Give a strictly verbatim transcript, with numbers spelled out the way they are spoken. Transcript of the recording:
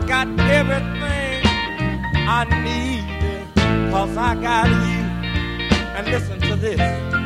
got everything I need, cause I got you. And listen to this.